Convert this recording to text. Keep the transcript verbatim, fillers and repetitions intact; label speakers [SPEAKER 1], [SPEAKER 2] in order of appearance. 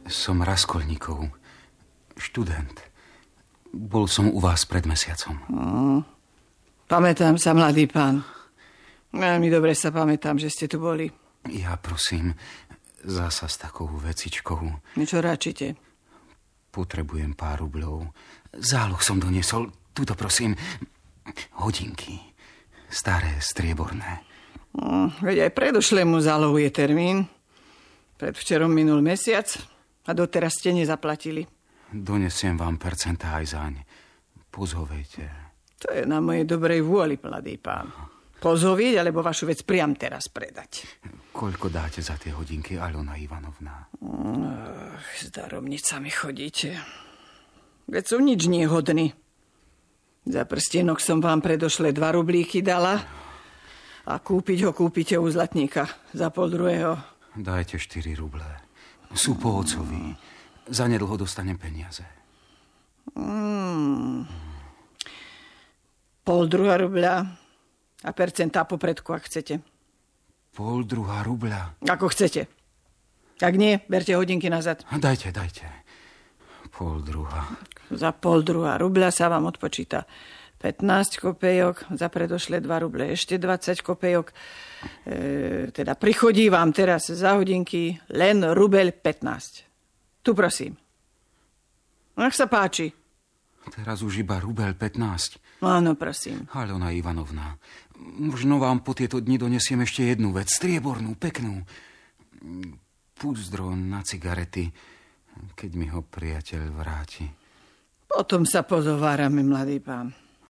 [SPEAKER 1] Som Raskolníkov, študent. Bol som u vás pred mesiacom.
[SPEAKER 2] Mm. Pamätám sa, mladý pán. Veľmi dobre sa pamätám, že ste tu boli.
[SPEAKER 1] Ja prosím, zasa s takou vecičkou.
[SPEAKER 2] Čo račite?
[SPEAKER 1] Potrebujem pár rubľov. Záloh som doniesol. Tuto prosím, hodinky. Staré, strieborné.
[SPEAKER 2] Mm, veď aj predošlému zálohu je termín. Predvčerom minul mesiac a doteraz ste nezaplatili.
[SPEAKER 1] Donesiem vám percentá aj zaň. Pozhovejte.
[SPEAKER 2] To je na mojej dobrej vôli, mladý pán. Pozhovieť, alebo vašu vec priam teraz predať.
[SPEAKER 1] Koľko dáte za tie hodinky, Alona Ivanovna?
[SPEAKER 2] Ach, s daromnicami chodíte. Veď sú nič nehodní. Za prstienok som vám predošle dva rublíky dala a kúpiť ho kúpite u zlatníka za pol druhého.
[SPEAKER 1] Dajte štyri ruble. Sú po otcovi. Zanedlho dostanem peniaze.
[SPEAKER 2] Mm. Pol druhá rubľa a percentá popredku, ak chcete.
[SPEAKER 1] Pol druhá rubľa?
[SPEAKER 2] Ako chcete. Ak nie, berte hodinky nazad.
[SPEAKER 1] Dajte, dajte. Pol druhá.
[SPEAKER 2] Za pol druhá rubľa sa vám odpočíta pätnásť kopejok, za predošlé dva ruble ešte dvadsať kopejok. E, teda prichodí vám teraz za hodinky len rubel pätnásť. Tu prosím. Nech sa páči.
[SPEAKER 1] Teraz už iba rubel pätnásť.
[SPEAKER 2] Áno, prosím.
[SPEAKER 1] Alona Ivanovna, možno vám po tieto dni donesiem ešte jednu vec, striebornú, peknú. Púzdro na cigarety, keď mi ho priateľ vráti.
[SPEAKER 2] Potom sa pozovárame, mladý pán.